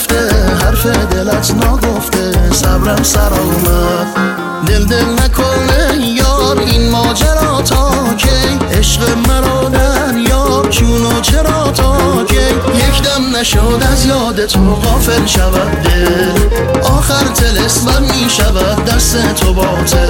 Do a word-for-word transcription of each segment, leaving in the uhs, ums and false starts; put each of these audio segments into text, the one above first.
شفته حرف دلت ناگفته صبرم سر آمد. دل دل نکنه یار این ماجرا تا کی، عشق مرا در یار چونو چرا تا کی. یک دم نشد از یاد تو غافل شود دل، آخر طلسمم می شود دست تو باطل.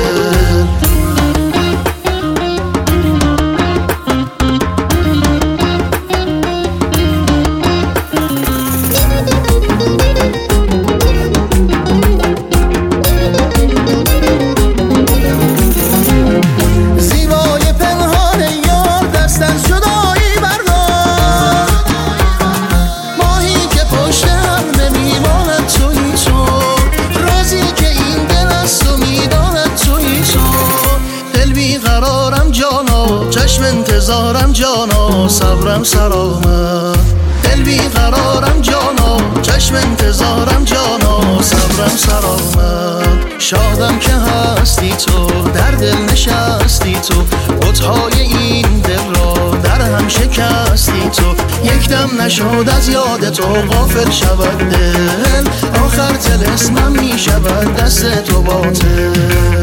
چشم انتظارم جانا صبرم سر آمد. دل بیقرارم جانا چشم انتظارم جانا صبرم سر آمد. شادم که هستی تو در دل نشستی تو، بت‌های این دل را در هم شکستی تو. یک دم نشد از یاد تو غافل شود دل، آخر طلسمم می شود دست تو باطل.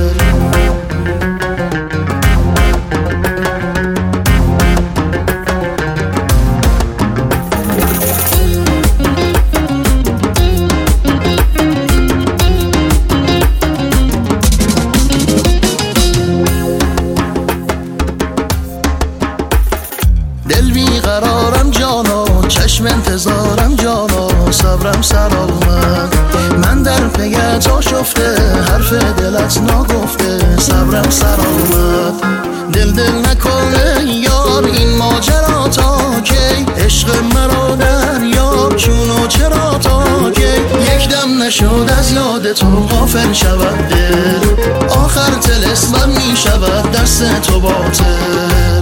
دل بیقرارم جانا چشم انتظارم جانا صبرم سر آمد. من در پی تو شفته حرف دلت ناگفته صبرم سر آمد. دل دل نکنه یار این ماجرا تا کی، عشق مرا در یار چونو چرا تا کی. یک دم نشد از یاد تو غافل شود دل، آخر طلسمم می شود دست تو باطل.